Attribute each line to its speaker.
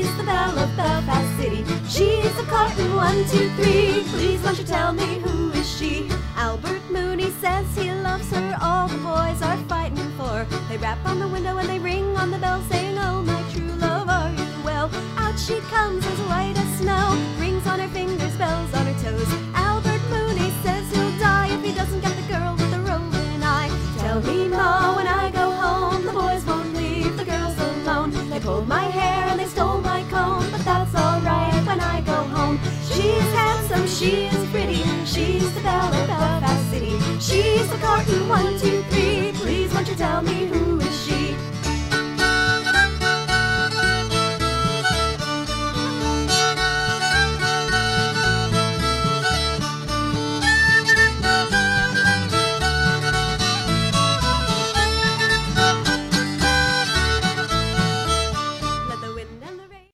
Speaker 1: She's the belle of Belfast City. She's a carton 1, 2, 3. Please won't you tell me who is she? Albert Mooney says he loves her. All the boys are fighting for her. They rap on the window and they ring on the bell, saying, oh my true love, are you well? Out she comes as white as snow, rings on her fingers, bells on her toes. Albert Mooney says he'll die if he doesn't get the girl with the roving eye. Tell me, Ma, when I go home, the boys won't leave the girls alone. They pulled my hair and they stole my comb, but that's alright when I go home. She's handsome, she